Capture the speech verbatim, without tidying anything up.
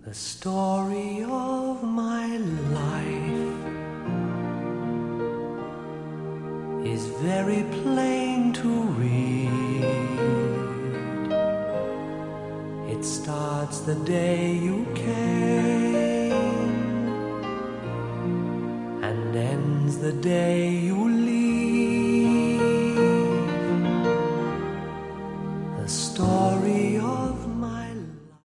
The story of my life is very plain to read. It starts the day you came and ends the day you leave.